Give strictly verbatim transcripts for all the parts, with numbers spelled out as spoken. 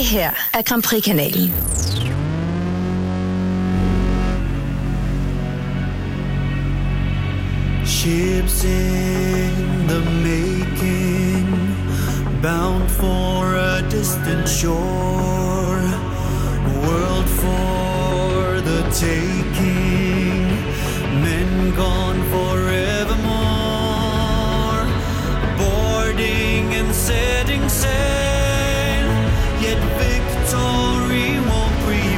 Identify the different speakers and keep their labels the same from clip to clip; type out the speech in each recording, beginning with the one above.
Speaker 1: Det her er Grand Prix-kanalen.
Speaker 2: Ships in the making, bound for a distant shore, world for the taking, men gone forevermore, boarding and setting sail, yet victory won't prevail.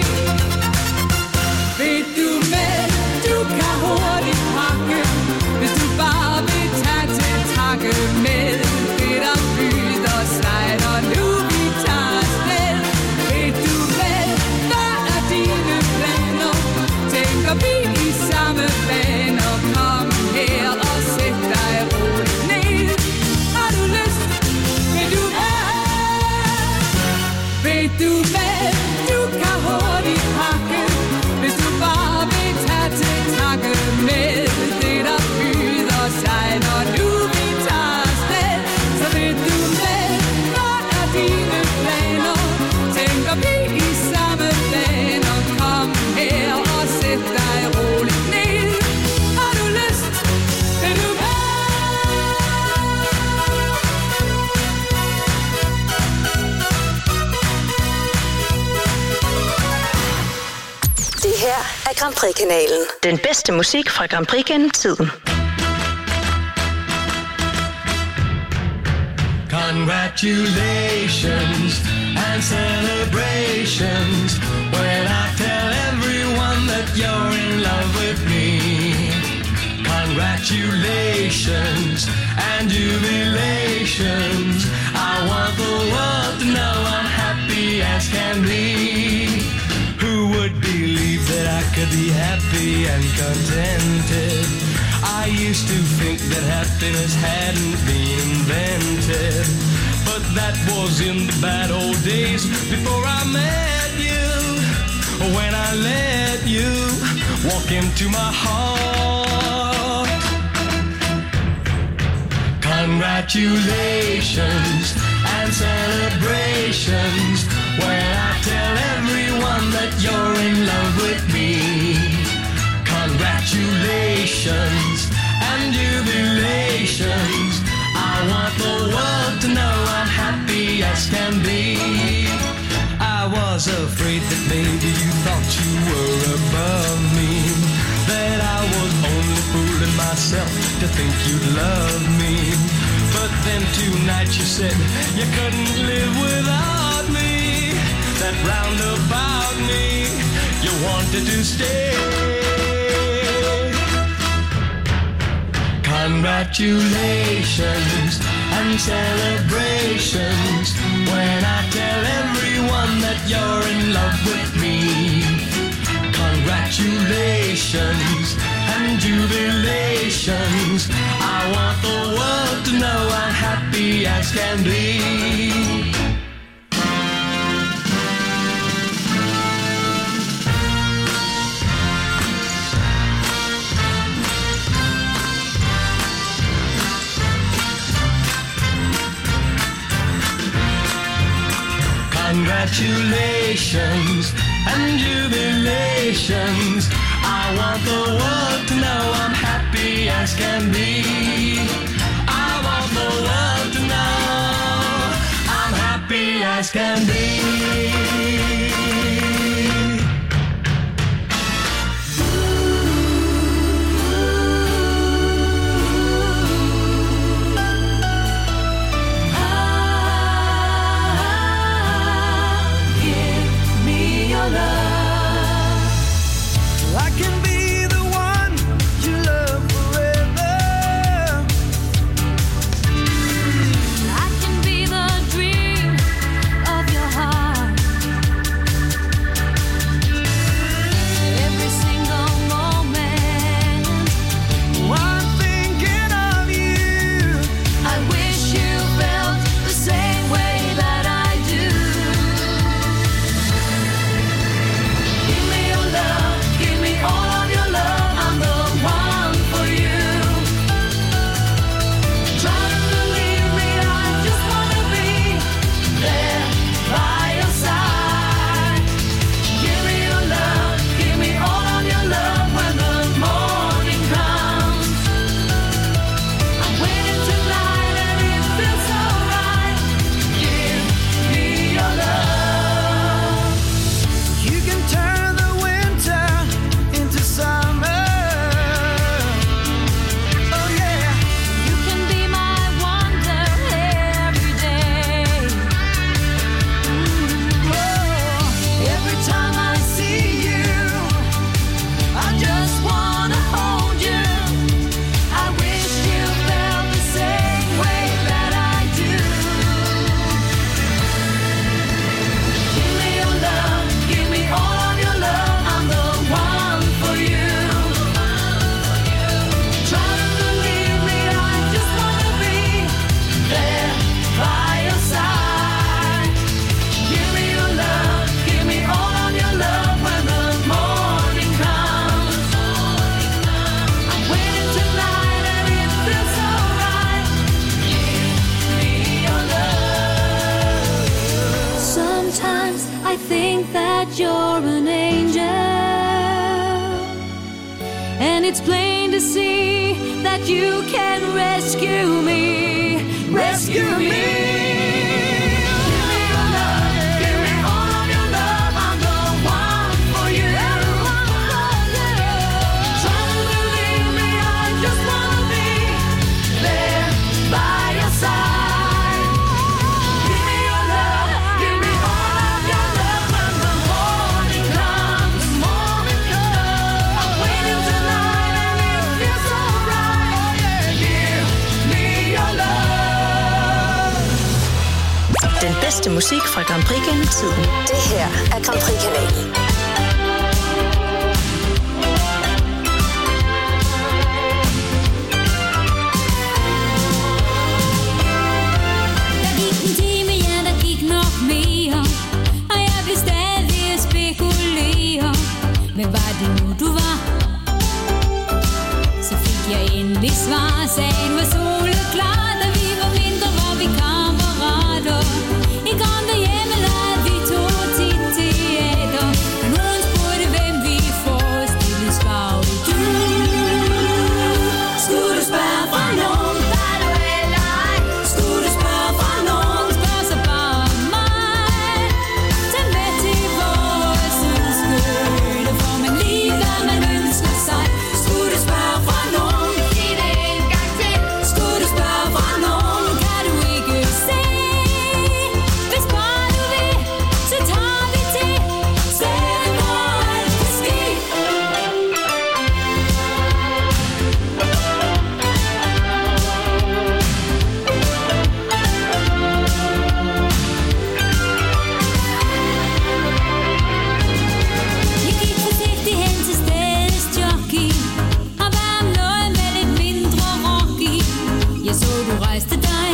Speaker 3: Ved du med, du kan hurtigt pakke, hvis
Speaker 1: af Grand Prix-kanalen. Den bedste musik fra Grand Prix gennem tiden.
Speaker 3: Congratulations and celebrations when I tell everyone that you're in love with me. Congratulations and jubilations. I want the world to know I'm happy as can be. Who would believe that I could be happy and contented? I used to think that happiness hadn't been invented, but that was in the bad old days before I met you. When I let you walk into my heart. Congratulations and celebrations when I tell everyone that you're in love with me. Congratulations and jubilations. I want the world to know I'm happy as can be. I was afraid that maybe you thought you were above me, that I was only fooling myself to think you'd love me. But then tonight you said you couldn't live without me, that round about me you wanted to stay. Congratulations and celebrations when I tell everyone that you're in love with me. Congratulations and jubilations. I want the world to know I'm happy as can be. Congratulations and jubilations. I want the world to know I'm happy as can be. I want the world to know I'm happy as can be.
Speaker 4: It's plain to see that you can rescue me, rescue me. Give me all of your love, I'm the one for you.
Speaker 1: bedste musik fra Grand Prix gennem tiden.
Speaker 5: Det her er Grand Prix-kanalen.
Speaker 4: Der gik en time, ja, der gik nok mere, og jeg blev stadig at spekulere. Hvem var det nu, du var? Så fik jeg endelig svar. Sagen var soleklar, da vi var mindre, var vi kammerater. I gamle hjemme lavede vi to tit teater. Og nogen spurgte, hvem vi forestillede, svarede du. Skulle du spørge fra nogen, var du eller ej? Skulle du spørge fra nogen, spørg så bare mig. Tag med til vores ønskøle, for man lige hvad man ønsker sig. Skulle du spørge fra nogen, sig det en gang til. Skulle du spørge fra nogen, kan du ikke se. Hvis bare du vil, så tager vi til stedet, hvor alt kan ske. Jeg gik forsigtigt hen til stedets jockey og bad om noget med lidt mindre rock i. Jeg så du rejste dig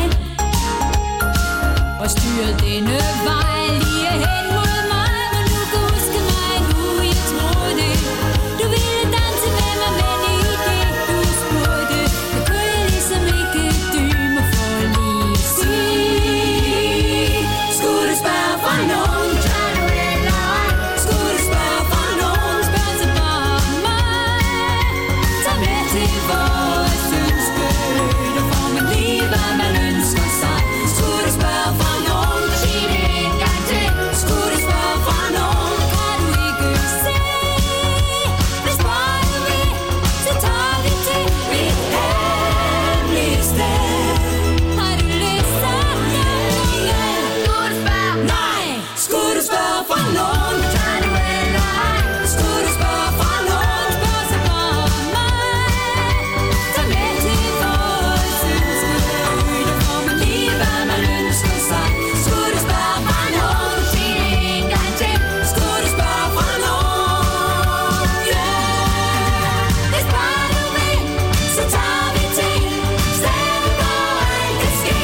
Speaker 4: og styrede denne vej lige hen mod mig. Men du kan huske mig nu, jeg troede du ville danse med mig, men i det du spurgte, det kunne jeg ligesom ikke dybe mig for lige at sige. Skulle du spørge fra nogen, kan du eller ej? Skulle du spørge fra nogen, spørg så bare mig. Tag med til vores ønskøle, får man lige hvad man ønsker sig. Skulle du spørge fra nogen, sig det en gang til. Skulle du spørge fra nogen, kan du ikke se. Hvis bare du vil, så tager vi til mit hemmelige sted. Har du lyst til at ringe? Skulle du spørge? Nej. Skulle du spørge fra nogen, kan du eller ej? Skulle du spørge fra nogen, spørg så bare mig. Tag med til vores ønskøle, får man lige hvad man ønsker sig. Skulle du spørge fra nogen, sig det en gang til. Skulle du spørge fra nogen, yeah. Hvis bare du vil, så tager vi til stedet, hvor alt kan ske.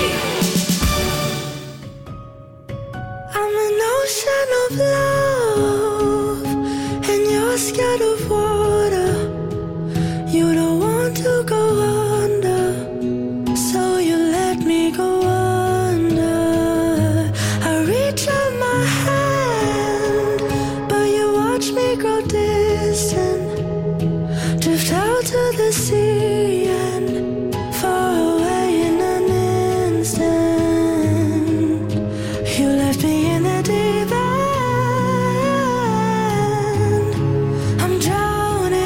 Speaker 6: I'm an ocean of love, and you're scared of water. You don't want to go under, so you let me go under. I reach out my hand, but you watch me grow distant. Drift out to the sea and far away in an instant. You left me in the deep end. I'm drowning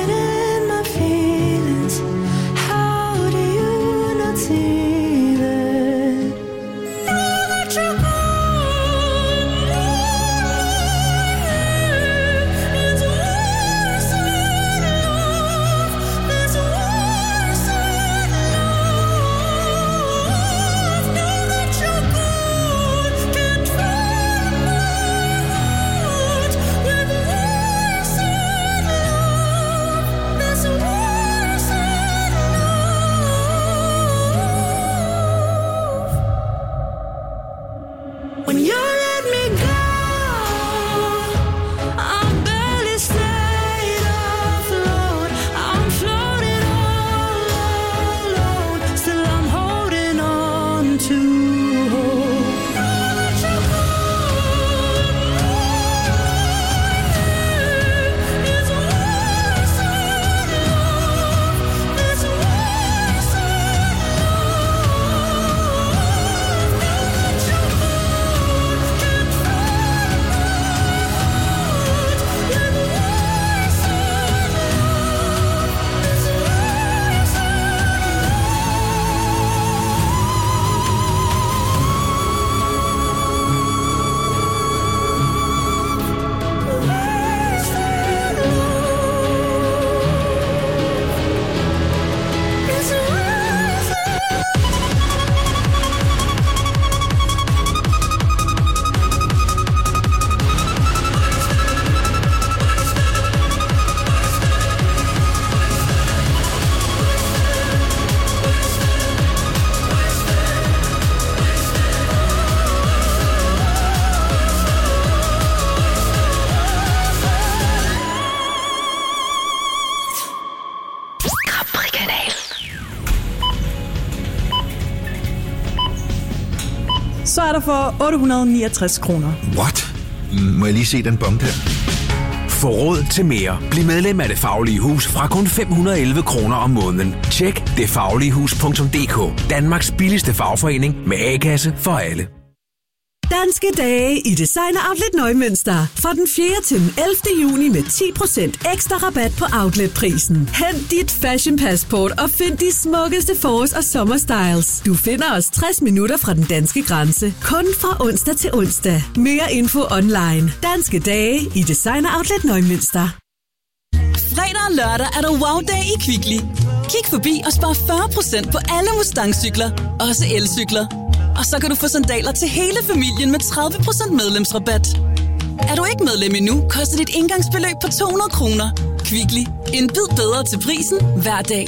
Speaker 7: så er der for otte hundrede og niogtres kroner.
Speaker 8: What? Må jeg lige se den bong der?
Speaker 9: Få råd til mere. Bliv medlem af Det Faglige Hus fra kun fem hundrede og elleve kroner om måneden. Tjek det faglige hus punktum d k. Danmarks billigste fagforening med A-kasse for alle.
Speaker 10: Danske dage i Designer Outlet Neumünster. Fra den fjerde til den ellevte juni med ti procent ekstra rabat på outletprisen. Hent dit fashion-passport og find de smukkeste forårs- og sommerstyles. Du finder os tres minutter fra den danske grænse. Kun fra onsdag til onsdag. Mere info online. Danske dage i Designer Outlet Neumünster.
Speaker 11: Fredag og lørdag er der wow-dag i Kvickly. Kig forbi og spar fyrre procent på alle Mustang-cykler. Også elcykler. Og så kan du få sandaler til hele familien med tredive procent medlemsrabat. Er du ikke medlem endnu, koster dit indgangsbeløb på to hundrede kroner. Kvickly. En bid bedre til prisen hver dag.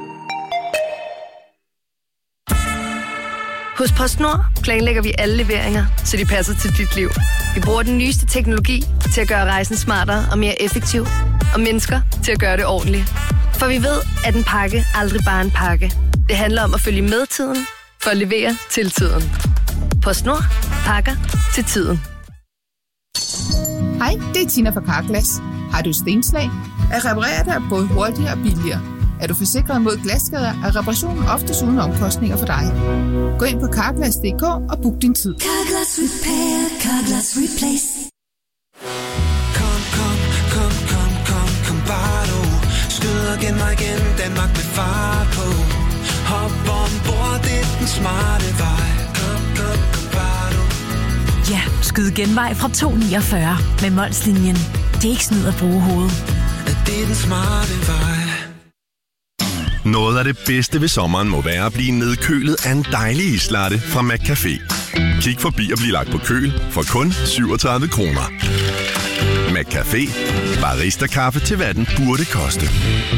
Speaker 12: Hos PostNord planlægger vi alle leveringer, så de passer til dit liv. Vi bruger den nyeste teknologi til at gøre rejsen smartere og mere effektiv. Og mennesker til at gøre det ordentligt. For vi ved, at en pakke aldrig bare er en pakke. Det handler om at følge med tiden, for at levere til tiden. PostNord. Pakker til tiden.
Speaker 13: Hej, det er Tina fra Carglass. Har du stenslag? At reparere det er både hurtigere og billigere. Er du forsikret mod glasskader, er reparationen oftest uden omkostninger for dig. Gå ind på carglass punktum d k og book din tid.
Speaker 14: Carglass Repair, Carglass Replace.
Speaker 2: Kom, kom, kom, kom, kom, kom bare du. Skyd og genvej igen, Danmark med fart på. Hop ombord, det er den smarte vej. Kom, kom, kom bare du.
Speaker 15: Ja, skyd genvej fra to niogfyrre med Molslinjen. Det er ikke snyd at bruge hovedet.
Speaker 2: Det er den smarte vej.
Speaker 16: Noget af det bedste ved sommeren må være at blive nedkølet af en dejlig islatte fra McCafé. Kig forbi og bliv lagt på køl for kun syvogtredive kroner. McCafé. Barista-kaffe til hvad den burde koste.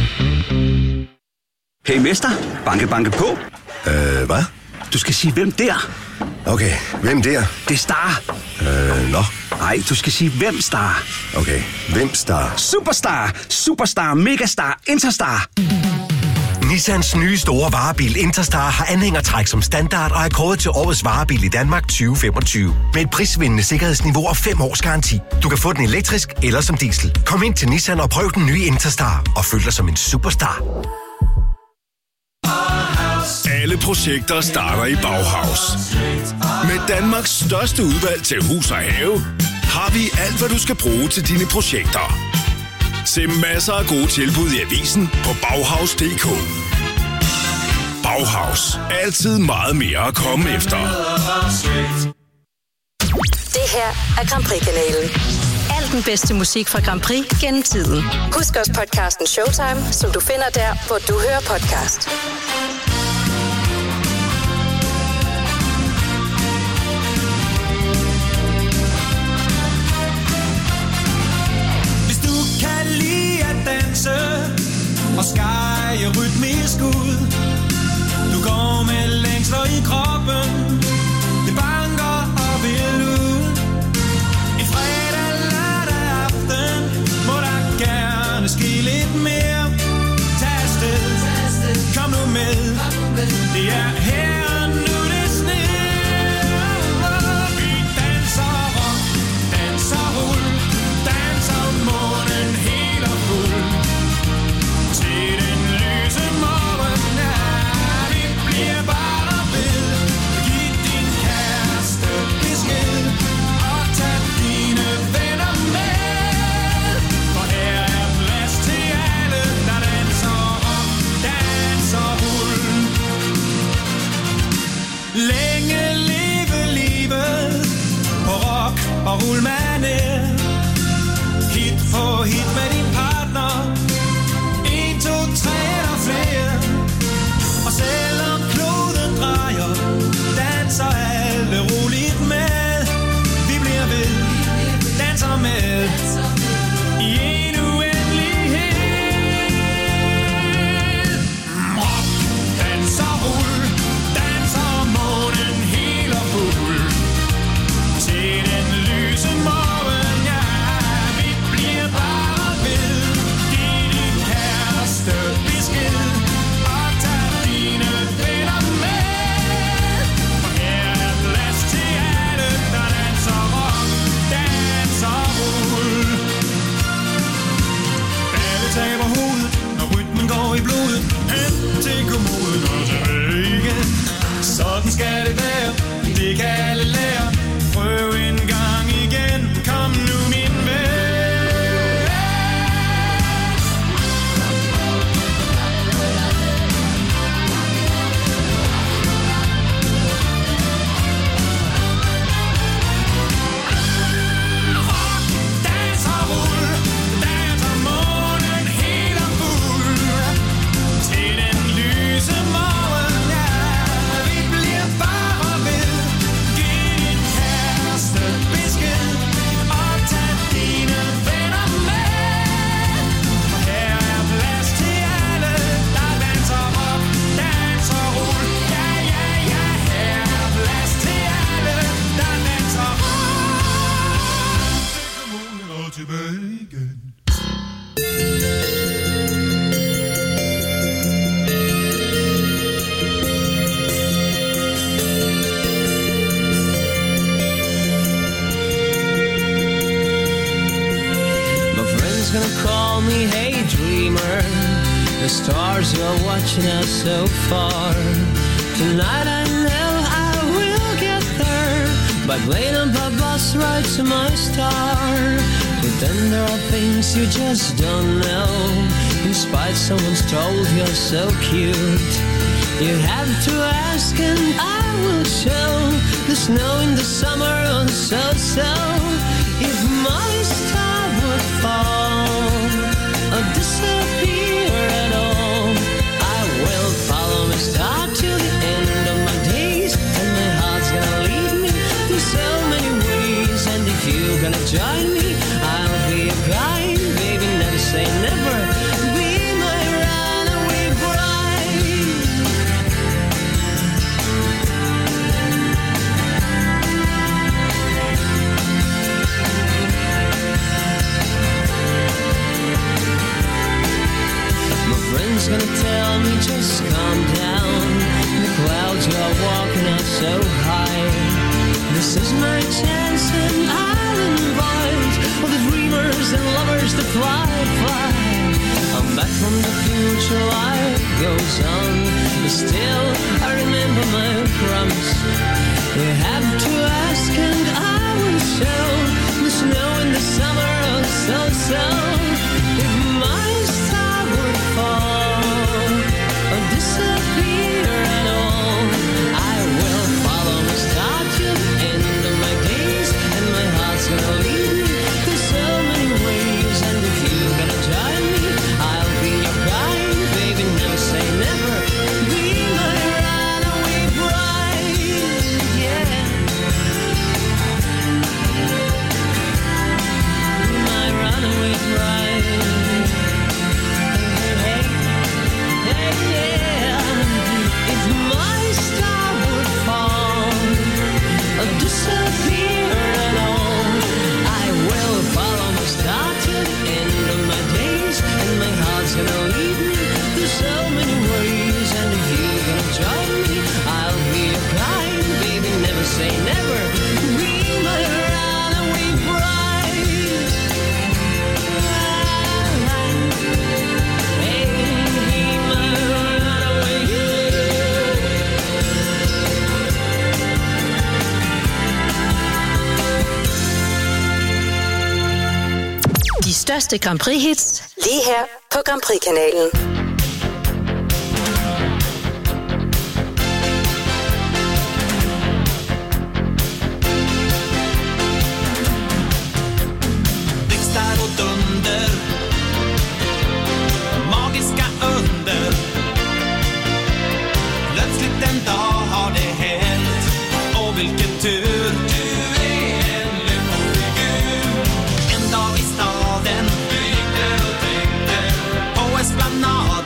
Speaker 17: Hey mester, banke banke på.
Speaker 8: Øh, hvad?
Speaker 17: Du skal sige hvem der.
Speaker 8: Okay, hvem der?
Speaker 17: Det er Star.
Speaker 8: Øh, nå.
Speaker 17: Nej, du skal sige hvem Star.
Speaker 8: Okay, hvem Star?
Speaker 17: Superstar, Superstar, Megastar, Interstar.
Speaker 9: Nissans nye store varebil Interstar har anhængertræk som standard og er kåret til årets varebil i Danmark tyve femogtyve. Med et prisvindende sikkerhedsniveau og fem års garanti. Du kan få den elektrisk eller som diesel. Kom ind til Nissan og prøv den nye Interstar og føl dig som en superstar.
Speaker 18: Alle projekter starter i Bauhaus. Med Danmarks største udvalg til hus og have, har vi alt, hvad du skal bruge til dine projekter. Se masser af gode tilbud i avisen på Bauhaus punktum d k. Bauhaus. Altid meget mere at komme efter.
Speaker 5: Det her er Grand Prix-kanalen.
Speaker 1: Al den bedste musik fra Grand Prix gennem tiden.
Speaker 5: Husk også podcasten Showtime, som du finder der, hvor du hører podcast.
Speaker 2: Og skære rytmisk ud. Du går med længsler i kroppen. Det banker og vil ud. En fredag, lørdag aften må der gerne ske lidt mere. Tag afsted, kom nu med. Det er her og nu det sner. Vi danser rock, danser rull, danser månen helt og fuld. ikke alle lærer. Prøv en gang igen, kom nu min ven.
Speaker 3: The stars are watching us so far. Tonight I know I will get there by plane and by bus right to my star. But then there are things you just don't know. In spite someone's told you're so cute. You have to ask and I will show. The snow in the summer and so so. If my star would fall or disappear at all, I will follow my star to the end of my days, and my heart's gonna lead me through so many ways. And if you're gonna join me, I'll be your guide, baby. Never say never. Be my runaway bride. Friends gonna tell me just calm down. The clouds are walking out so high. This is my chance and I'll invite all the dreamers and lovers to fly, fly. I'm back from the future, life goes on, but still I remember my promise. You have to ask and I will show. The snow in the summer, oh so so. If my star would fall or disappear at all, I will follow my star till the end of my days, and my heart's gonna lead me through so many ways. And if you're gonna join me, I'll be your guide, baby. Never say never. Be my runaway bride, yeah. Be my runaway bride. Disappear at all, I will follow my star till the end of my days, and my heart's gonna lead me through so many ways. And if you're gonna join me, I'll be your guide, baby. Never say never. Be my runaway bride. Hey, be my runaway bride.
Speaker 1: De største Grand Prix-hits lige her på Grand Prix-kanalen.
Speaker 2: Blixtar och dunder, magiska under. Plötsligt en dag har det hänt, och vilken tur. Du är en lyckofigur. En dag i staden, på Esplanad.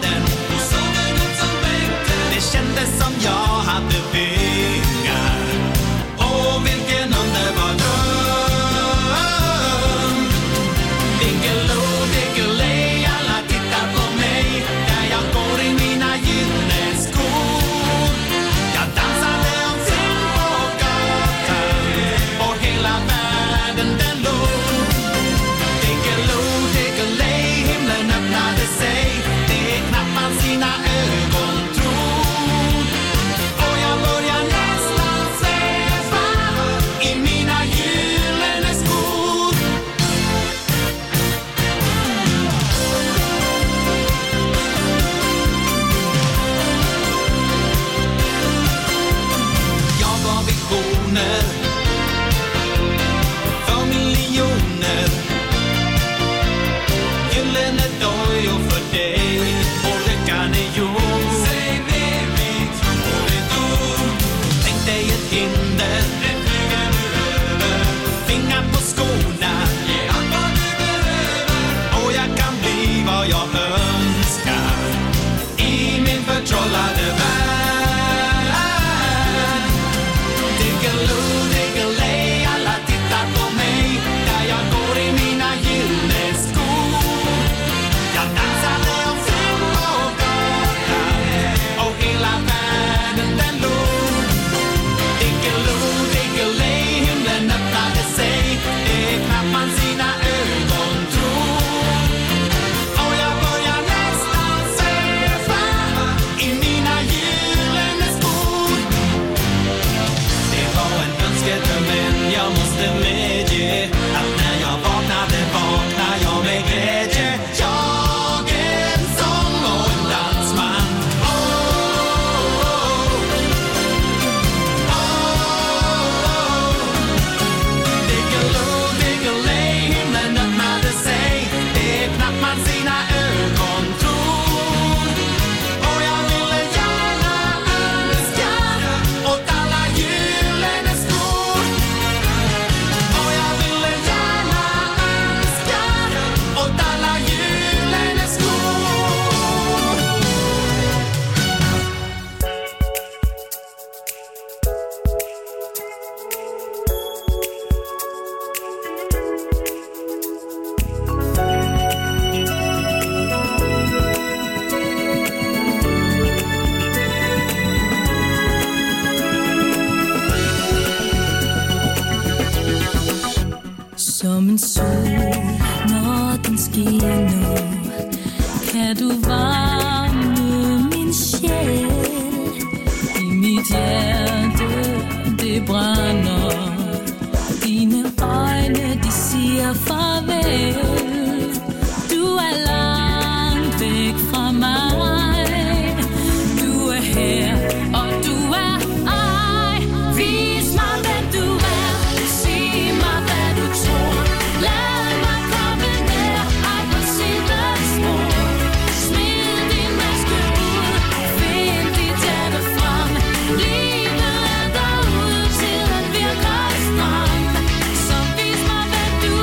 Speaker 4: Kan du varme min sjæl? I mit hjerte, det brænder. Dine øjne, de siger farvel. Du er langt væk fra mig. Du er her, og du er ej. Vis mig, hvad du er. Sig mig, hvad du tror. Lad mig komme nær. Ej, på sidde spor. Smid din maske ud. Find dit hjerte frem. Livet er derude, tiden virker stram. Så vis mig, hvad du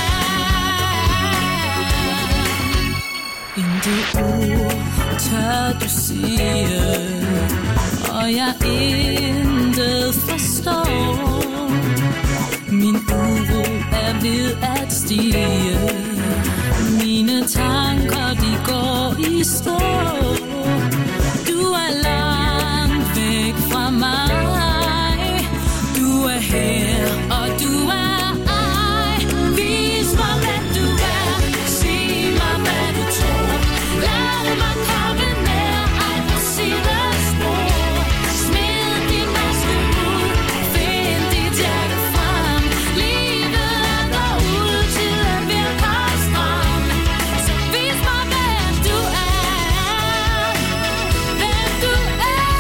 Speaker 4: er. Intet ord tør du sige, og jeg intet forstår. Min uro er ved at stige. Mine tanker, de går i stå. Du er langt væk fra mig. Du er her, og du er ej. Vis mig, hvad du er. Sig mig, hvad du tror. Lad mig komme nær. Ej, på sidde spor. Smid din maske ud. Find dit hjerte frem. Livet er derude, tiden virker stram. Så vis mig, hvad du er. Hvem du er.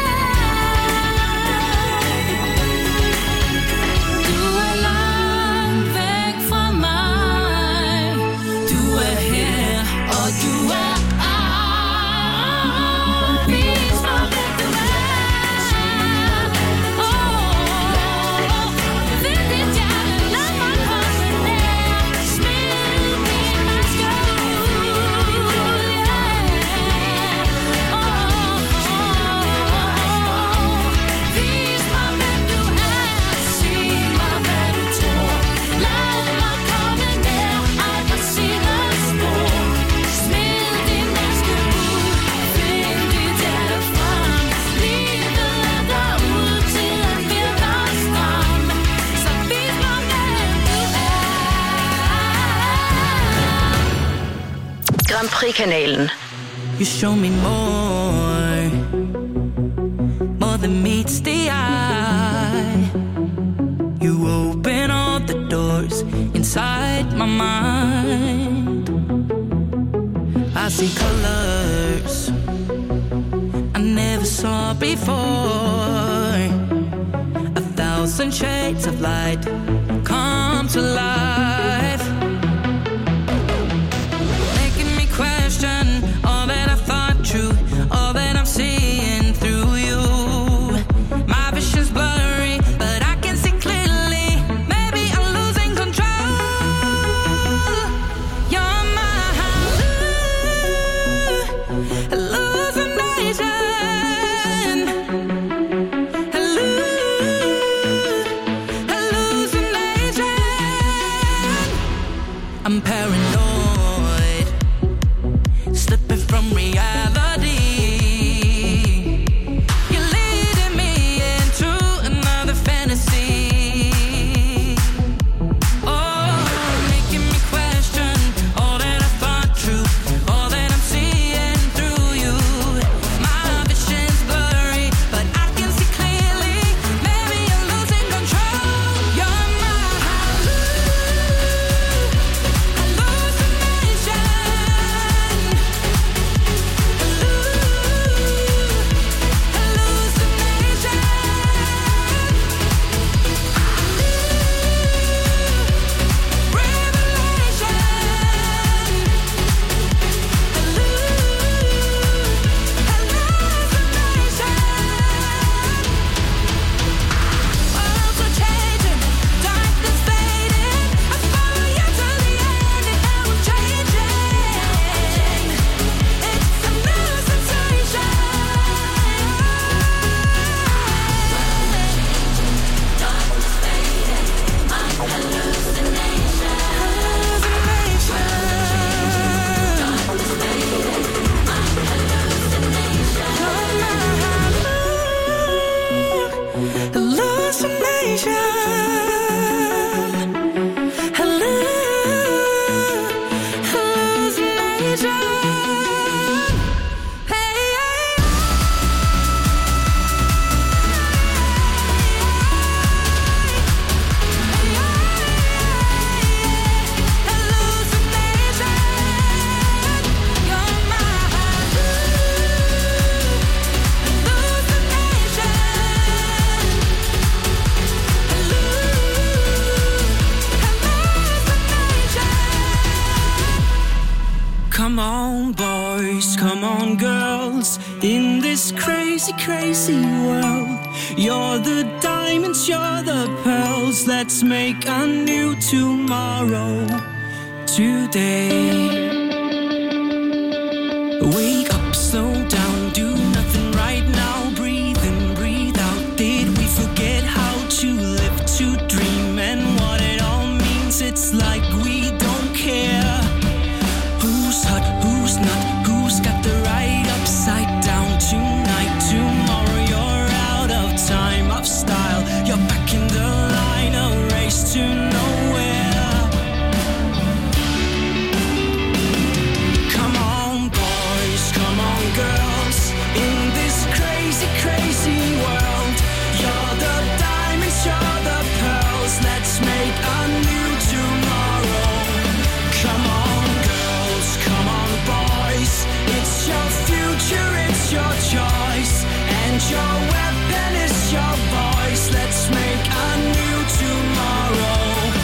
Speaker 4: Du er langt væk fra mig. Du er her, og du er ej. Vis mig, hvad du er. Åh, find dit hjerte, lad mig komme nær. Smid din maske ud, yeah. Åh, vis mig, hvem du er. Sig mig, hvad du tror. Lad mig komme nær. Ej, på sidde spor. Smid din maske ud. Find dit hjerte frem. Livet er derude, tiden virker stram. Så vis mig, hvem du er.
Speaker 1: Grand Prix-kanalen.
Speaker 3: You show me more, more than meets the eye. You open all the doors inside my mind. I see colors I never saw before. A thousand shades of light come to life, making me question all that I thought true, all that I'm seeing through you. My vision's blurry, but I can see clearly. Maybe I'm losing control. You're my hallucination, hallucination. I'm paranoid, slipping from reality. You're leading me into another fantasy. Oh, making me question all that I thought true, all that I'm seeing through you. My vision's blurry, but I can see clearly. Maybe I'm losing control. You're my hallucination. Come on, girls, in this crazy, crazy world. You're the diamonds, you're the pearls. Let's make a new tomorrow today. Wake up, slow down, do nothing right now. Breathe in, breathe out. Did we forget how to live, to dream, and what it all means? It's like we don't care. Who's hot, who's not, who's got the right upside down? Tonight, tomorrow, you're out of time, of style. You're back in the line, a race to nowhere. Come on, boys, come on, girls, in this crazy, crazy world. You're the diamonds, you're the pearls. Let's make a new tomorrow. Come on, girls, come on, boys. It's your future, it's your choice, and your weapon is your voice. Let's make a new tomorrow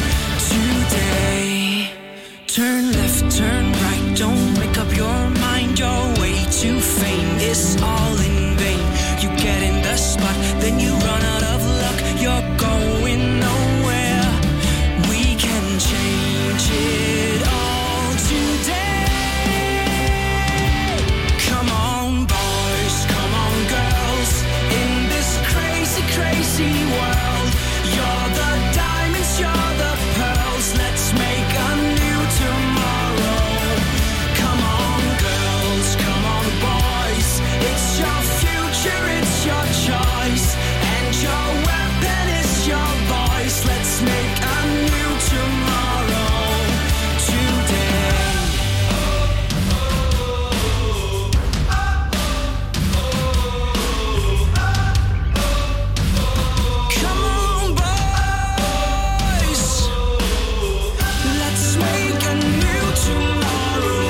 Speaker 3: today. Turn left, turn right, don't make up your mind. Your way to fame is all in vain. You get in the spot, then you run out of luck. You're going nowhere. We can change it all today. Come on, boys, come on, girls, in this crazy, crazy world. You're the diamonds, you're the pearls. Let's make a new tomorrow. Come on, girls, come on, boys. It's your future, it's your choice, and your weapon is your voice. Let's make a new tomorrow today. Come on, boys. Let's make a new tomorrow.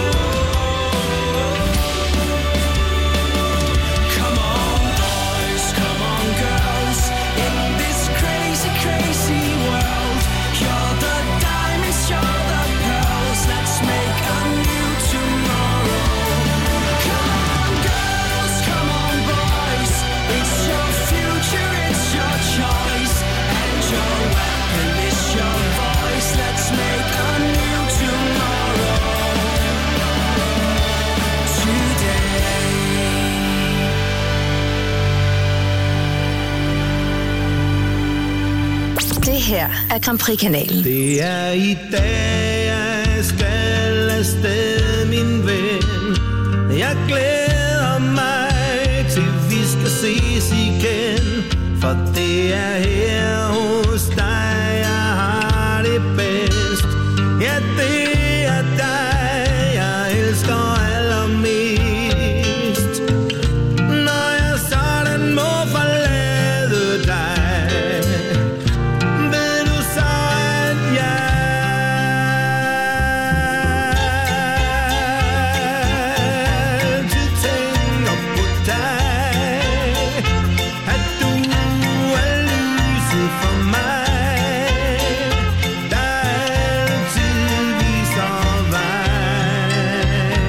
Speaker 3: Come on, boys, come on, girls, in this crazy, crazy world. You're the diamonds, you're the pearls. Let's make a new tomorrow. Come on, girls, come on, boys. It's your future, it's your choice, and your weapon is your voice. Let's make a new tomorrow today.
Speaker 1: Det her er Grand Prix-kanalen.
Speaker 19: Det er i dag, jeg skal afsted, min ven. Jeg glæder mig til, vi skal ses igen. For det er her hos dig, jeg har det bedst. Ja, det er dig, jeg elsker allermest. Når jeg sådan må forlade dig, ved du så, at jeg altid tænker på dig. At du er lyset for mig, der altid viser vej.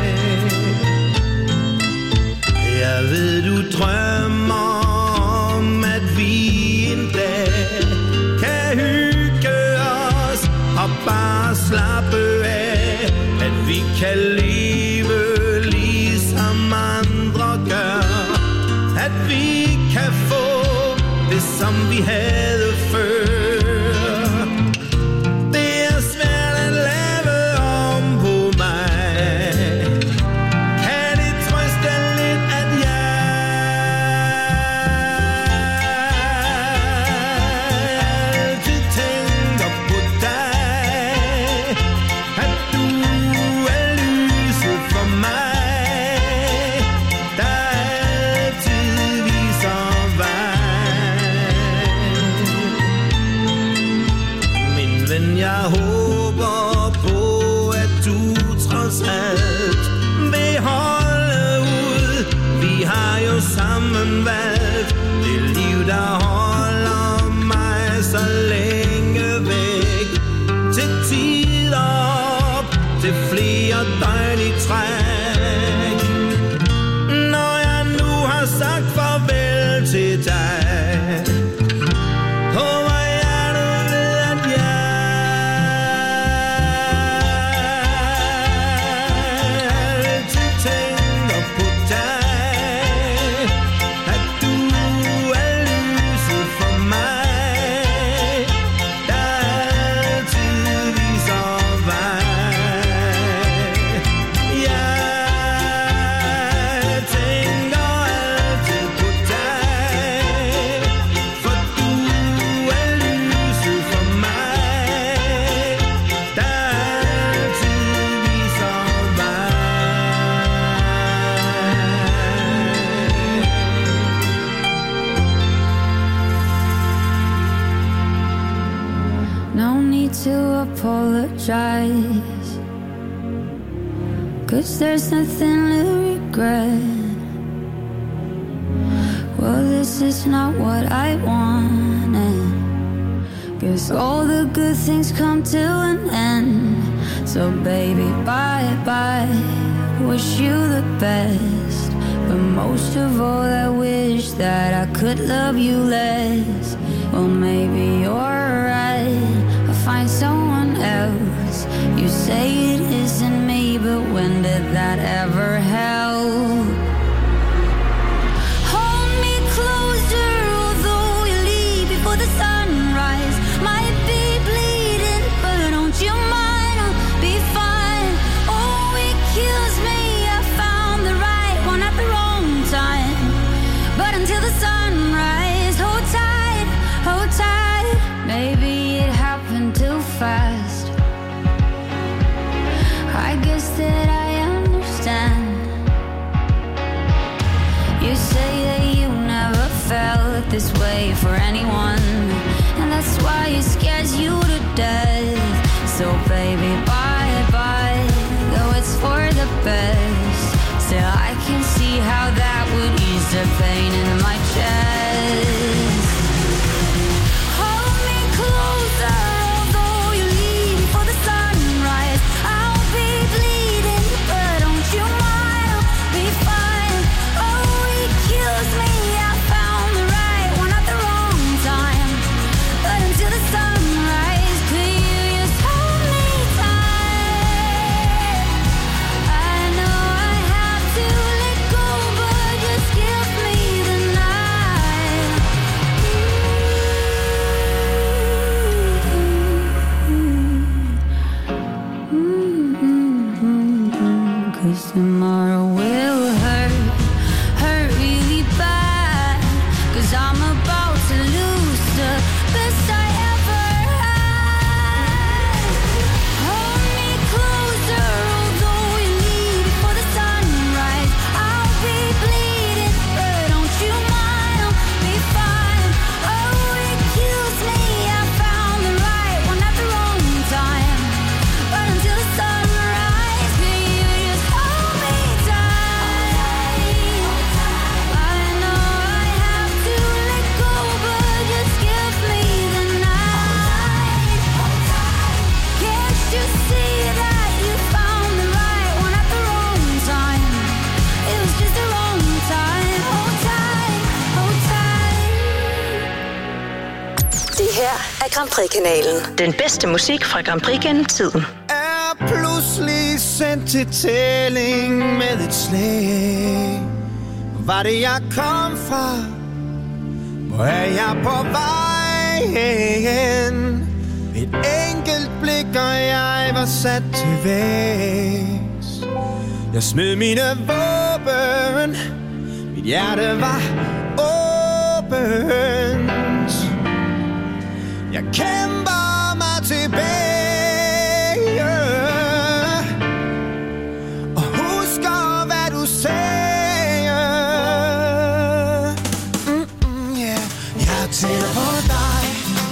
Speaker 19: Jeg ved, du drømmer om, at vi en dag kan hygge os og bare slappe af. At vi kan leve ligesom andre gør. At vi kan få det, som vi havde før. Det er svært at lave om på mig. Kan det trøste lidt, at jeg altid tænker på dig. At du er lyset for mig, der altid viser vej. Min ven, jeg håber på, at du trods alt vil holde ud. Vi har jo sammen valgt det liv, der holder mig så længe væk. Til tider op, til flere døgn i træk.
Speaker 4: apologize, 'cause there's nothing to regret. Well, this is not what I wanted. Guess all the good things come to an end. So baby, bye-bye, wish you the best. But most of all, I wish that I could love you less. Well, maybe you're right, I'll find someone else. You say it isn't me, but when did that ever help? Hold me closer, although you leave before the sunrise. Might be bleeding, but don't you mind, I'll be fine. Oh, it kills me, I found the right one at the wrong time. But until the sunrise, hold tight, hold tight. Maybe it happened too fast. I guess that I understand. You say that you never felt this way for anyone, and that's why it scares you to death. So baby, bye-bye, though it's for the best. Still, I can see how that would ease the pain in my chest. Hold me closer, although you leave before the sunrise. I'll be bleeding, but don't you mind, I'll be fine. Oh, it kills me, I found the right one at the wrong time. But until the sunrise, could you just hold me tight? I know I have to let go, but just give me the night. Mm-hmm. 'Cause tomorrow will hurt, hurt really bad. 'Cause I'm about to lose the best I ever had. Hold me closer, although you leave before the sunrise. I'll be bleeding, but don't you mind, I'll be fine. Oh, it kills me, I found the right one at the wrong time. But until the sunrise, could you just hold me tight? I know I have to let go, but just give me the night. Can't you see that you found the right one at the wrong time? It was just the wrong time. Hold tight, hold tight.
Speaker 1: Det her er Grand Prix-kanalen. Den bedste musik fra Grand Prix gennem tiden.
Speaker 19: Er pludselig sendt til tælling med et slag. Var det jeg kom fra? Hvor er jeg på vej hen? Et enkelt blik, og jeg var sat til vægs. Jeg smed mine våben, mit hjerte var åbent. Jeg kæmper mig tilbage og husker, hvad du sagde. Mm-mm, yeah. Jeg tænder på dig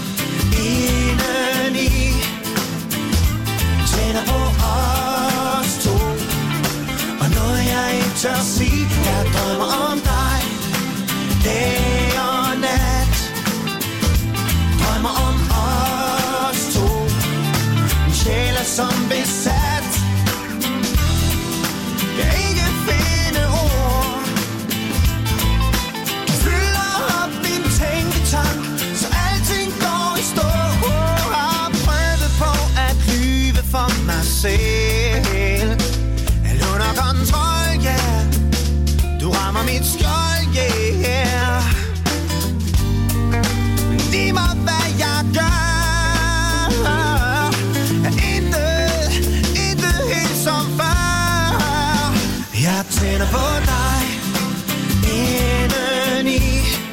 Speaker 19: indeni, tænder på os to, og noget jeg ikke tør sige. Jeg drømmer om dig dag og nat, drømmer om os to. Min sjæl er som besat, kan ikke finde ord. Du fylder op min tænketank, så alting går i stå. Har prøvet på at lyve for mig selv. Alt under kontrol, ja. Du rammer mit skjold, yeah. Lige meget hvad jeg gør, er intet, intet helt som før. Jeg tænder på dig indeni,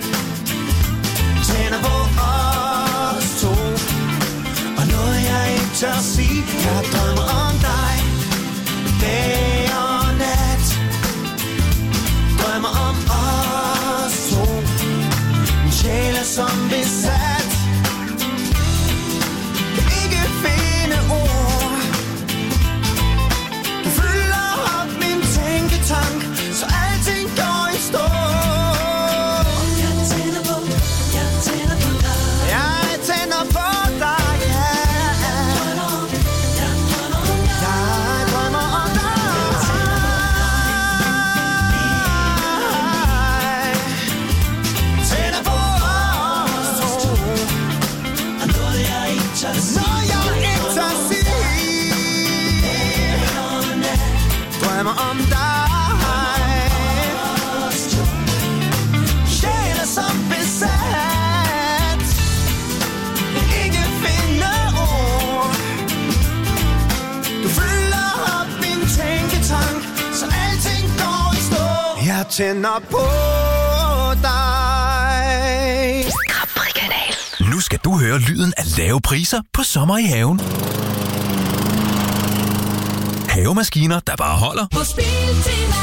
Speaker 19: tænder på os to, og noget jeg ikke tør sige. Jeg drømmer om dig dag og nat, drømmer om os to. Min sjæl er som besat, kan ikke finde
Speaker 2: Jeg tænder på dig.
Speaker 1: Capri-kanal.
Speaker 20: Nu skal du høre lyden af lave priser på sommer i haven. Havemaskiner, der bare holder.
Speaker 4: Hos Biltema.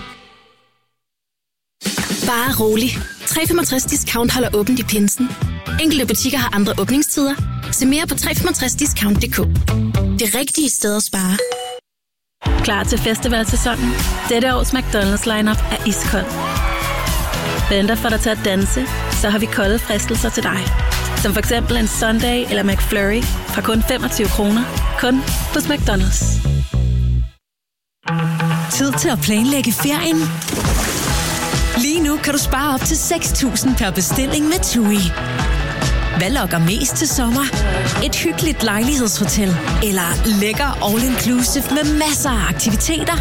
Speaker 21: Bare rolig. tre komma femogtres discount holder åbent i pinsen. Enkelte butikker har andre åbningstider. Se mere på tre komma femogtres discount punktum d k. Det rigtige sted at spare.
Speaker 22: Klar til festivalsæsonen? Dette års McDonald's lineup er iskold. Venter for dig til at danse, så har vi kolde fristelser til dig. Som for eksempel en Sunday eller McFlurry fra kun femogtyve kroner. Kun hos McDonald's.
Speaker 15: Tid til at planlægge ferien. Lige nu kan du spare op til seks tusind per bestilling med TUI. Hvad lokker mest til sommer? Et hyggeligt lejlighedshotel eller lækker all-inclusive med masser af aktiviteter?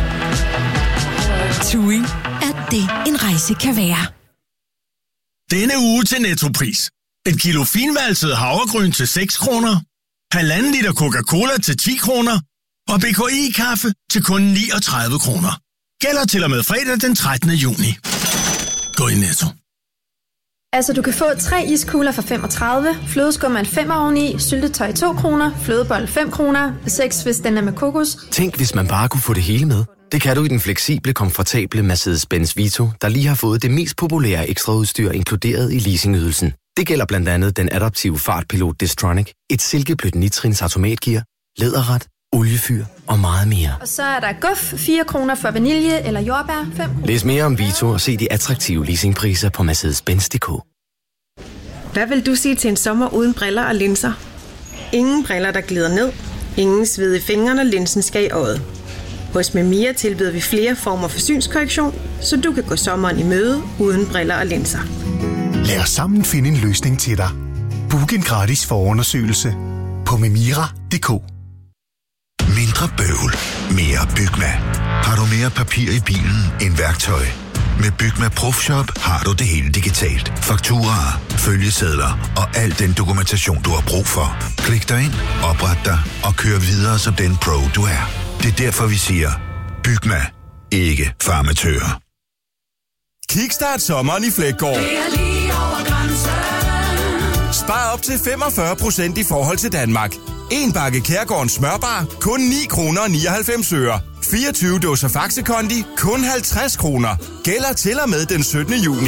Speaker 15: TUI er det, en rejse kan være.
Speaker 23: Denne uge til Nettopris. Et kilo finvalset havregryn til seks kroner. Halvanden liter Coca-Cola til ti kroner. Og B K I-kaffe til kun niogtredive kroner. Gælder til og med fredag den trettende juni. Gå i Netto.
Speaker 24: Altså, du kan få tre iskugler for femogtredive, flødeskum en femmer oveni, syltetøj to kroner, flødebold fem kroner, seks hvis den er med kokos.
Speaker 25: Tænk, hvis man bare kunne få det hele med. Det kan du i den fleksible, komfortable Mercedes-Benz Vito, der lige har fået det mest populære ekstraudstyr inkluderet i leasingydelsen. Det gælder blandt andet den adaptive fartpilot Distronic, et silkeblødt nitrins automatgear, læderret, oliefyr og meget mere.
Speaker 24: Og så er der guf, fire kroner for vanilje eller jordbær, fem kroner.
Speaker 25: Læs mere om Vito og se de attraktive leasingpriser på Mercedes Benz punktum d k.
Speaker 26: Hvad vil du sige til en sommer uden briller og linser? Ingen briller, der glider ned. Ingen sved i fingrene, og linsen skal i øjet. Hos Memia tilbyder vi flere former for synskorrektion, så du kan gå sommeren i møde uden briller og linser.
Speaker 27: Lad os sammen finde en løsning til dig. Book en gratis forundersøgelse på memira punktum d k.
Speaker 28: Mindre bøvl, mere Bygma. Har du mere papir i bilen end værktøj? Med Bygma Profshop har du det hele digitalt. Fakturaer, følgesedler og al den dokumentation, du har brug for. Klik dig ind, opret dig og kør videre som den pro, du er. Det er derfor, vi siger, Bygma, ikke farmatører.
Speaker 29: Kickstart sommeren i Fleggaard.
Speaker 4: Det er lige over grænsen.
Speaker 29: Spar op til femogfyrre procent i forhold til Danmark. En bakke Kærgårdens smørbar, kun ni kroner og nioghalvfems øre. fireogtyve dåser Faxe Kondi, kun halvtreds kroner. Gælder til og med den syttende juni.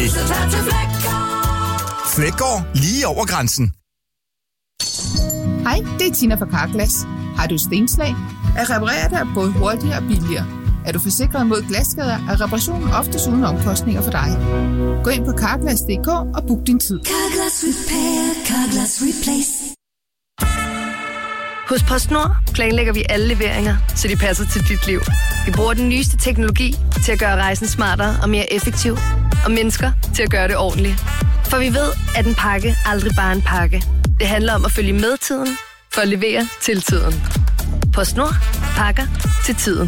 Speaker 29: Fleggaard, lige over grænsen.
Speaker 13: Hej, det er Tina fra Carglass. Har du stenslag? At reparere det er både hurtigere og billigere. Er du forsikret mod glasskader, er reparationen oftest uden omkostninger for dig. Gå ind på carglass punktum d k og book din tid.
Speaker 14: Carglass Repair, Carglass Replace.
Speaker 12: Hos PostNord planlægger vi alle leveringer, så de passer til dit liv. Vi bruger den nyeste teknologi til at gøre rejsen smartere og mere effektiv, og mennesker til at gøre det ordentligt. For vi ved, at en pakke aldrig bare er en pakke. Det handler om at følge med tiden, for at levere til tiden. PostNord. Pakker til tiden.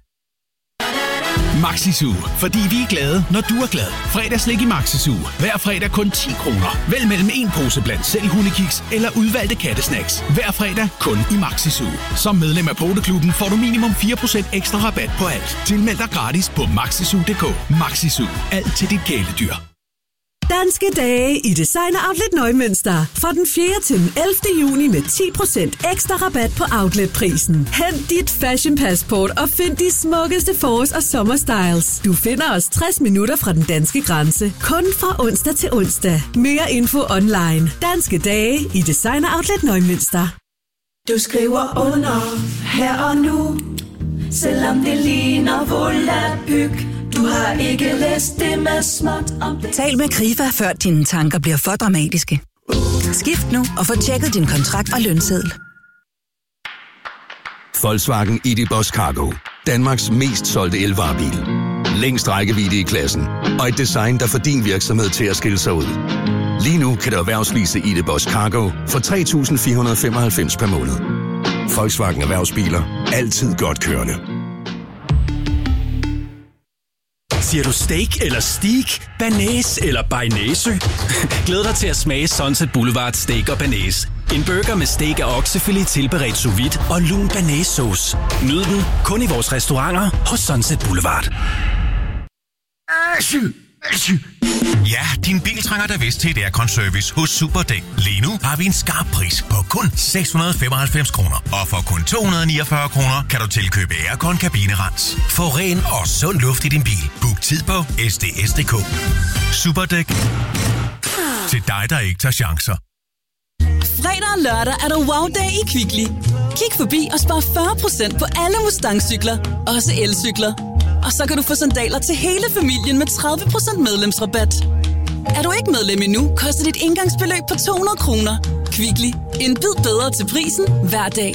Speaker 30: Maxi-Zoo, fordi vi er glade, når du er glad. Fredagslik i Maxi-Zoo. Hver fredag kun ti kroner. Vælg mellem en pose blandt selv hundekiks eller udvalgte kattesnacks. Hver fredag kun i Maxi-Zoo. Som medlem af Poteklubben får du minimum fire procent ekstra rabat på alt. Tilmeld dig gratis på maxizoo punktum d k. Maxi-Zoo. Alt til dit kæledyr.
Speaker 10: Danske dage i Designer Outlet Neumünster. Fra den fjerde til den ellevte juni med ti procent ekstra rabat på outletprisen. Hent dit fashion passport og find de smukkeste forårs- og sommerstyles. Du finder os tres minutter fra den danske grænse. Kun fra onsdag til onsdag. Mere info online. Danske dage i Designer Outlet Neumünster.
Speaker 6: Du skriver under her og nu, selvom det ligner volapyk. Du har ikke læst det med småt om det.
Speaker 31: Tal med Krifa, før dine tanker bliver for dramatiske. Skift nu og få tjekket din kontrakt og lønseddel.
Speaker 32: Volkswagen I D Boss Cargo. Danmarks mest solgte elvarebil. Længst rækkevidde i klassen. Og et design, der får din virksomhed til at skille sig ud. Lige nu kan du erhvervslease I D Boss Cargo for tre tusind fire hundrede og femoghalvfems per måned. Volkswagen Erhvervsbiler. Altid godt kørende.
Speaker 33: Siger du steak eller steak, banæs eller bearnaise? Glæd dig til at smage Sunset Boulevard Steak og Banæs. En burger med steak og oksefilet tilberedt sous vide og lun banæssauce. Nyd den kun i vores restauranter hos Sunset Boulevard.
Speaker 1: Ja, din bil trænger da vist til et aircon-service hos Superdæk. Lige nu har vi en skarp pris på kun seks hundrede femoghalvfems kroner. Og for kun to hundrede niogfyrre kroner kan du tilkøbe aircon kabinerens. Få ren og sund luft i din bil. Book tid på S D S punktum D K. Superdæk. Til dig, der ikke tager chancer.
Speaker 2: Fredag og lørdag er der wow-dag i Kvickly. Kig forbi og spar fyrre procent på alle Mustang-cykler. Også elcykler. Og så kan du få sandaler til hele familien med tredive procent medlemsrabat. Er du ikke medlem endnu, koster dit indgangsbeløb på to hundrede kroner. Kvickly. En bid bedre til prisen hver dag.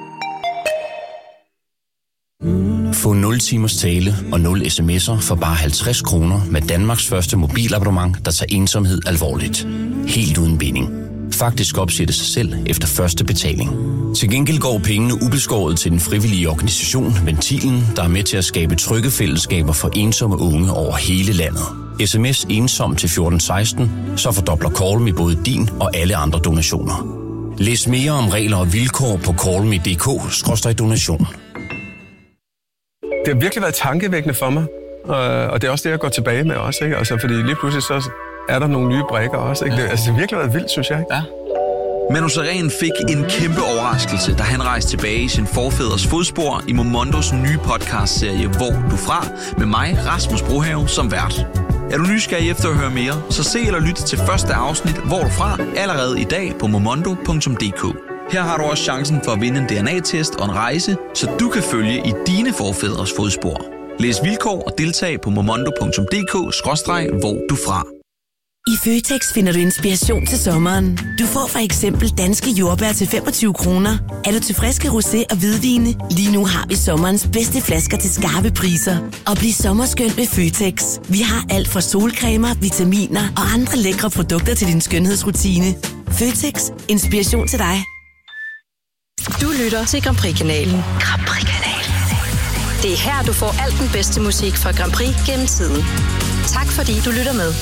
Speaker 3: Få nul timers tale og nul sms'er for bare halvtreds kroner med Danmarks første mobilabonnement, der tager ensomhed alvorligt. Helt uden binding. Faktisk opsætte sig selv efter første betaling. Til gengæld går pengene ubeskåret til den frivillige organisation Ventilen, der er med til at skabe trygge fællesskaber for ensomme unge over hele landet. S M S ensom til fjorten seksten, så fordobler Call Me både din og alle andre donationer. Læs mere om regler og vilkår på call me punktum d k skråstreg donation.
Speaker 5: Det har virkelig været tankevækkende for mig, og det er også det, jeg går tilbage med også, ikke? Altså, fordi lige pludselig så er der nogle nye brækker også, ikke? Det, altså, det har virkelig været vildt, synes jeg, ikke?
Speaker 7: Ja. Manu Sareen fik en kæmpe overraskelse, da han rejste tilbage i sin forfædres fodspor i Momondos nye podcastserie Hvor du fra, med mig, Rasmus Brohave, som vært. Er du nysgerrig efter at høre mere, så se eller lyt til første afsnit Hvor du fra, allerede i dag på momondo punktum d k. Her har du også chancen for at vinde en D N A-test og en rejse, så du kan følge i dine forfædres fodspor. Læs vilkår og deltag på momondo punktum d k skråstreg hvor du fra.
Speaker 8: I Føtex finder du inspiration til sommeren. Du får for eksempel danske jordbær til femogtyve kroner. Er du til friske rosé og hvidvine? Lige nu har vi sommerens bedste flasker til skarpe priser. Og bliv sommerskøn med Føtex. Vi har alt fra solcremer, vitaminer og andre lækre produkter til din skønhedsrutine. Føtex. Inspiration til dig.
Speaker 9: Du lytter til Grand Prix-kanalen. Grand Prix-kanalen. Det er her, du får alt den bedste musik fra Grand Prix gennem tiden. Tak fordi du lytter med.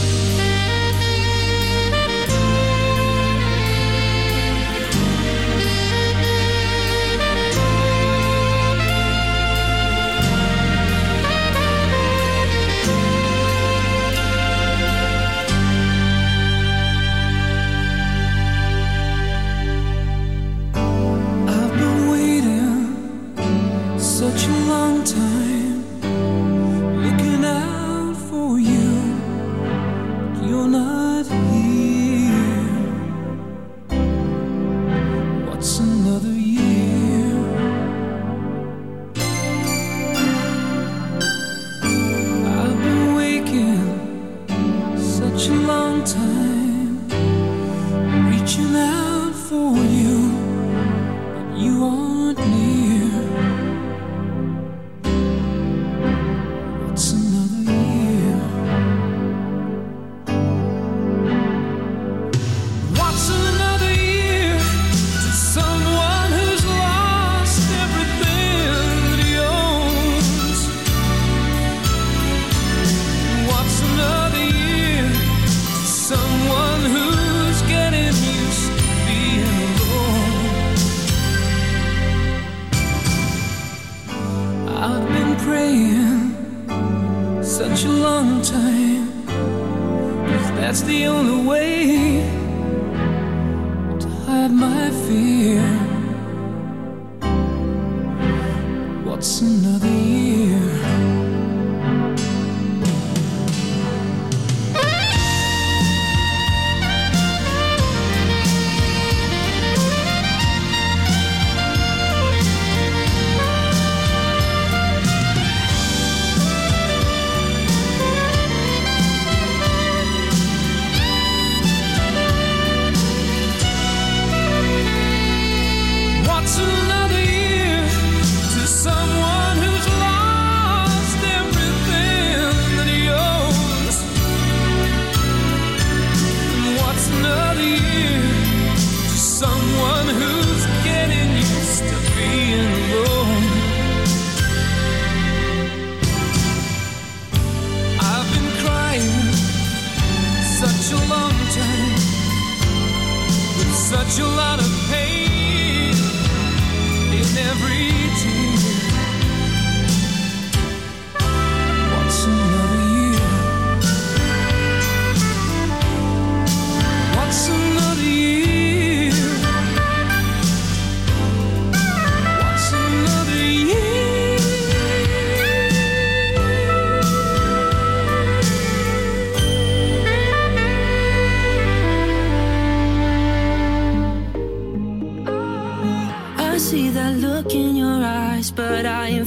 Speaker 6: Such a long time looking out for you. You're not here. What's another year? I've been waking such a long time, reaching out for you, but you aren't near. Such a long time, 'cause that's the only way to hide my fear. What's another year? Such a lot of pain in every tear. What's another year?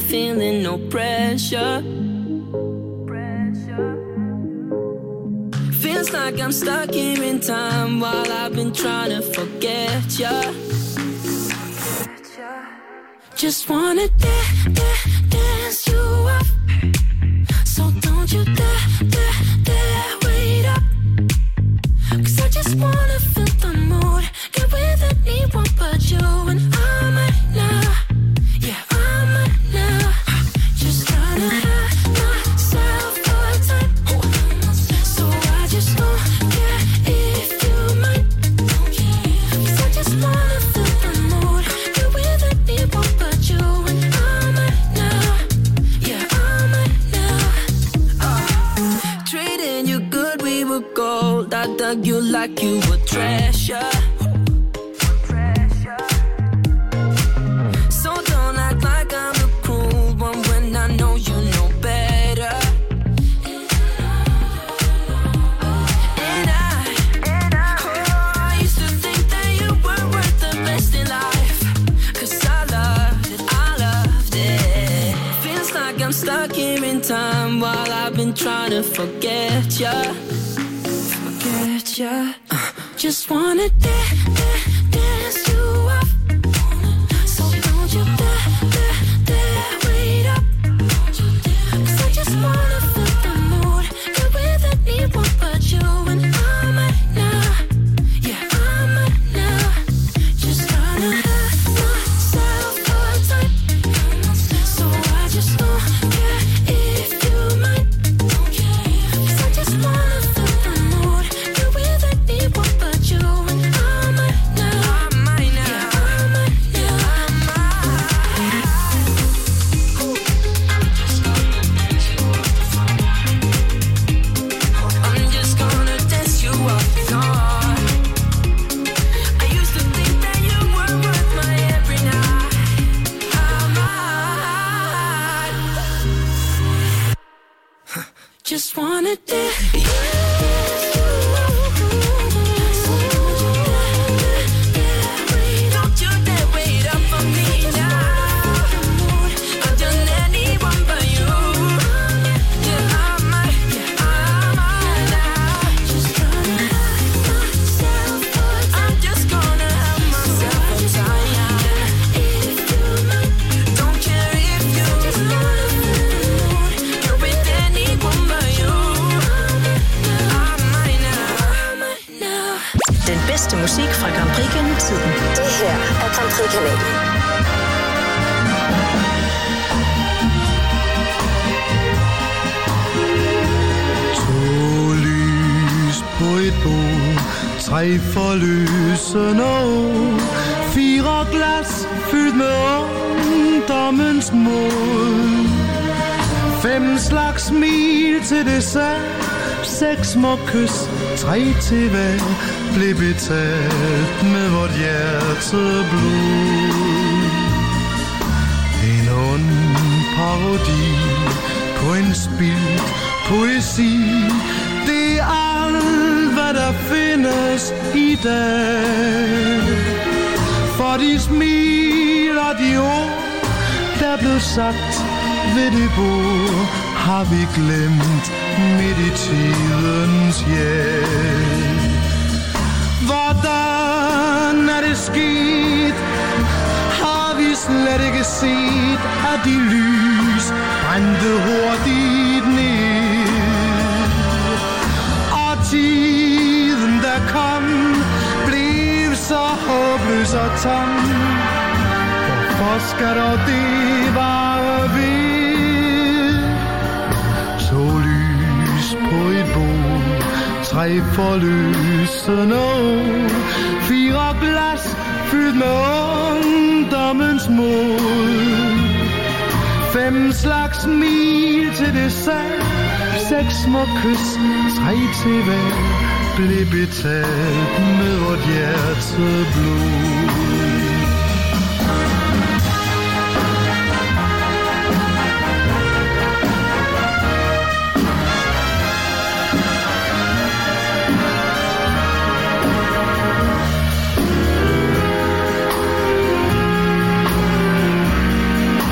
Speaker 11: feeling no pressure. Feels like I'm stuck here in time while I've been trying to forget ya. Just wanna da- da- dance you up. So don't you dare, dare, dare wait up. Cause I just wanna feel the mood. Get with anyone but you. And I'm at now. Yeah, I'm at now. Just trying to have myself a time. So I just don't care if you might. Cause I just wanna feel the mood. Get with anyone but you. And I'm at now. Yeah, I'm at now. uh, Treating you good, we were gold. I dug you like you were treasure. So don't act like I'm the cruel one when I know you know better. And I, oh, I used to think that you were worth the best in life. Cause I loved it, I loved it. Feels like I'm stuck here in time while I've been trying to forget ya. Forget ya. uh, Just wanna da- da- dance you up. So don't you dare, dare, dare wait up. Cause I just wanna feel the mood. Get with anyone but you. And I'm at now. Yeah, I'm at now. Just trying to have myself a time. So I just don't care if you might. Cause I just wanna feel the mood. Get with anyone but you. And I'm at now. I'm at now. Yeah, I'm at now. I'm just gonna dance you up, Lord. I used to think that you were worth my every night. I'm out. Just wanna dance you up. Don't you dare wait up for me now. I've done anyone but you. Yeah, I'm out. Yeah, I'm out now. Just gonna have myself a time. I'm just gonna have myself a time. If you might, don't care if you just wanna feel the mood. You're with anyone but you. I'm mine now. I'm mine now.
Speaker 9: Den bedste musik fra Grand Prix gennem tiden. Det her er Grand Prix-kanalen.
Speaker 15: To lys på et bord, tre forløsende år, fire glas fyldt med ungdommens mod, fem slags smil til dessert, seks små kys, tre til hver, blev betalt med vort hjerteblod. En ond parodi på en spildt poesi, det er alt, hvad der findes i dag. For de smil og de ord, der blev sagt ved det bord, har vi glemt midt i tidens hjælp. Hvordan er det sket? Har vi slet ikke set, at de lys brændte hurtigt ned? Og tiden, der kom, blev så håbløs og tom. Hvorfor skal dog det vare ved? Så lys på et bord, tre forløsende år, fire glas fyldt med ungdommens mod, fem slags smil til dessert, seks små kys, tre til hver, blev betalt med vort hjerteblod.